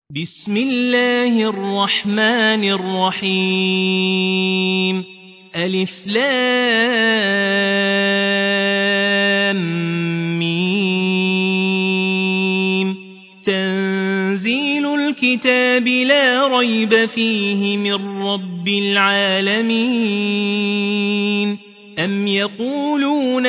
بسم الله الرحمن الرحيم ألف لام ميم تنزيل الكتاب لا ريب فيه من رب العالمين أم يقولون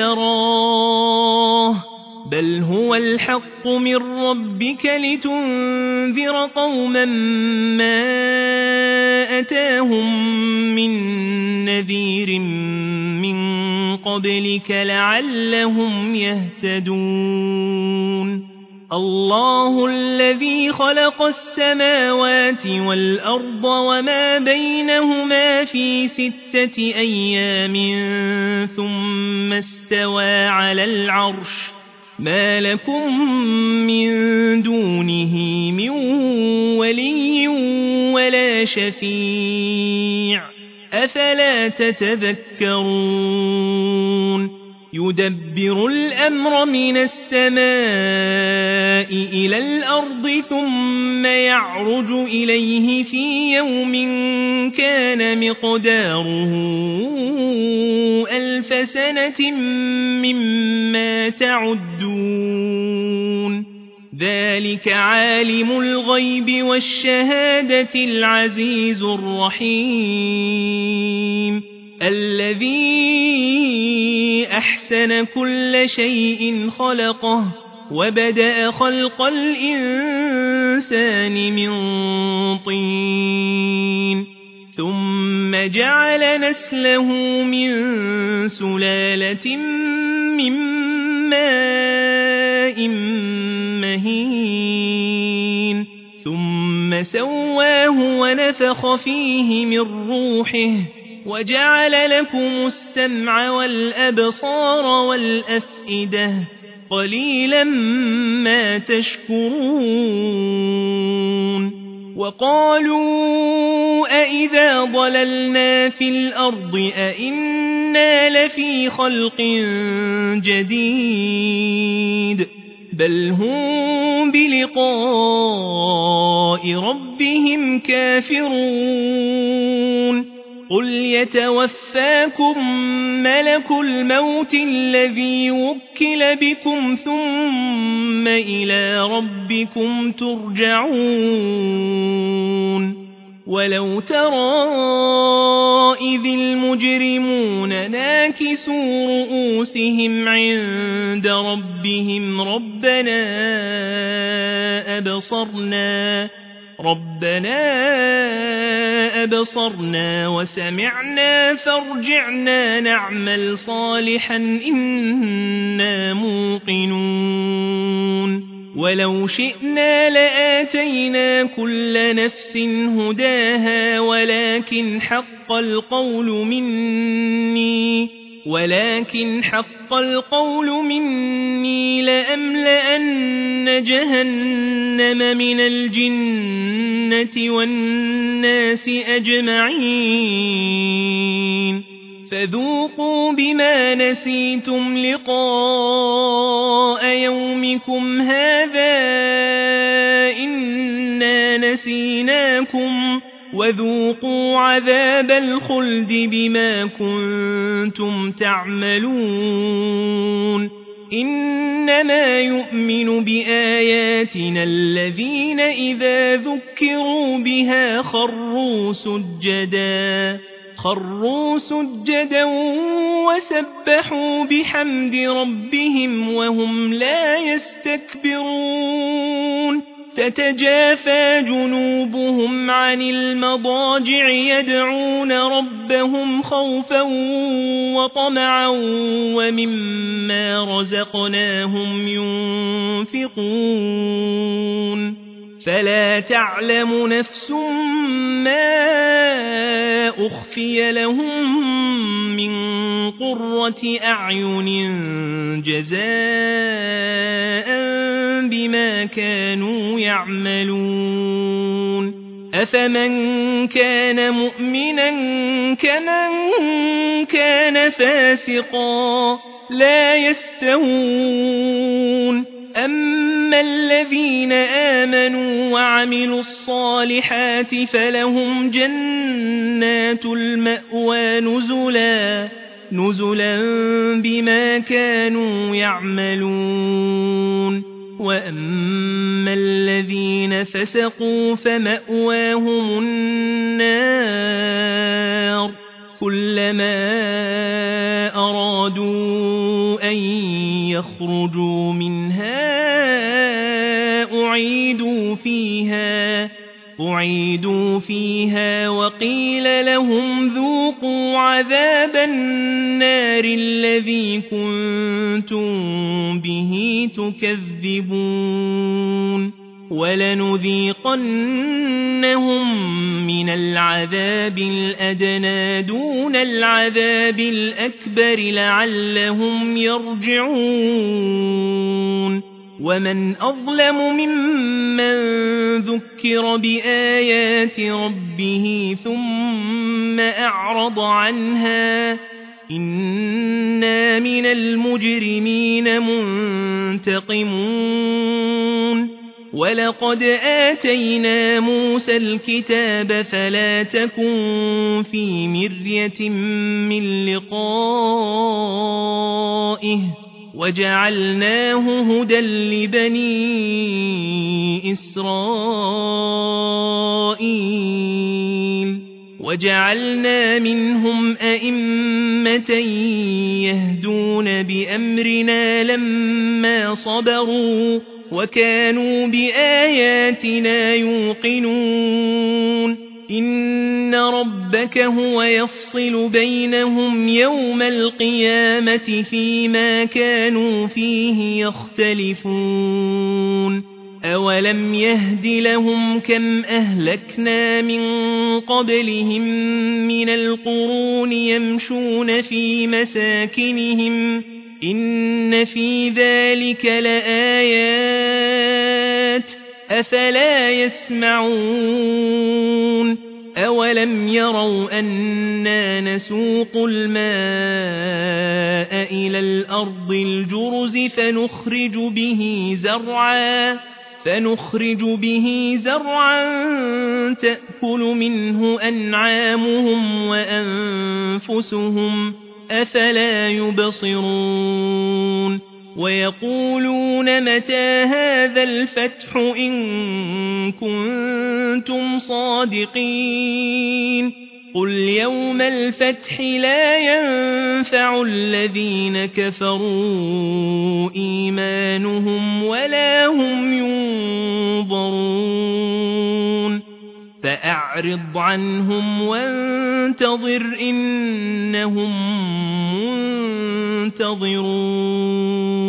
افتراه بل هو الحق من ربك لتنذر قوما ما أتاهم من نذير من قبلك لعلهم يهتدون الله الذي خلق السماوات والأرض وما بينهما في 6 أيام ثم استوى على العرش ما لكم من دونه من ولي ولا شفيع أفلا تتذكرون يدبر الأمر من السماء إلى الأرض ثم يعرج إليه في يوم كان مقداره 1000 سنة مما تعدون ذلك عالم الغيب والشهادة العزيز الرحيم الذي أحسن كل شيء خلقه وبدأ خلق الإنسان من طين ثم جعل نسله من سلالة من ماء مهين ثم سواه ونفخ فيه من روحه وجعل لكم السمع والأبصار والأفئدة قليلا ما تشكرون وقالوا أئذا ضللنا في الأرض أئنا لفي خلق جديد بل هم بلقاء ربهم كافرون قل يتوفاكم ملك الموت الذي وكل بكم ثم إلى ربكم ترجعون ولو ترى إذ المجرمون ناكسوا رؤوسهم عند ربهم ربنا أبصرنا وسمعنا فارجعنا نعمل صالحا إنا موقنون ولو شئنا لآتينا كل نفس هداها ولكن حق القول مني لأملأن جهنم من الجنة والناس أجمعين فذوقوا بما نسيتم لقاء يومكم هذا إنا نسيناكم وذوقوا عذاب الخلد بما كنتم تعملون إنما يؤمن بآياتنا الذين إذا ذكروا بها خروا سجدا وسبحوا بحمد ربهم وهم لا يستكبرون تتجافى جنوبهم عن المضاجع يدعون ربهم خوفا وطمعا ومما رزقناهم ينفقون فلا تعلم نفس ما أخفي لهم من قرة أعين جزاء بما كانوا يعملون أفمن كان مؤمنا كمن كان فاسقا لا يستوون أما الذين آمنوا وعملوا الصالحات فلهم جنات المأوى نزلا بما كانوا يعملون وأما الذين فسقوا فمأواهم النار كلما أرادوا أن يخرجوا منها أعيدوا فيها وقيل لهم ذوقوا عذاب النار الذي كنتم به تكذبون ولنذيقنهم من العذاب الأدنى دون العذاب الأكبر لعلهم يرجعون ومن أظلم ممن ذكر بآيات ربه ثم أعرض عنها إنا من المجرمين منتقمون ولقد آتينا موسى الكتاب فلا تكن في مرية من لقائه وجعلناه هدى لبني إسرائيل وجعلنا منهم أئمة يهدون بأمرنا لما صبروا وكانوا بآياتنا يوقنون إن ربك هو يفصل بينهم يوم القيامة فيما كانوا فيه يختلفون أولم يهد لهم كم أهلكنا من قبلهم من القرون يمشون في مساكنهم إن في ذلك لآيات أفلا يسمعون أولم يروا أنا نسوق الماء إلى الأرض الجرز فنخرج به زرعا تأكل منه أنعامهم وأنفسهم أفلا يبصرون ويقولون متى هذا الفتح إن كنتم صادقين قل يوم الفتح لا ينفع الذين كفروا إيمانهم ولا هم ينظرون فأعرض عنهم وانتظر إنهم منتظرون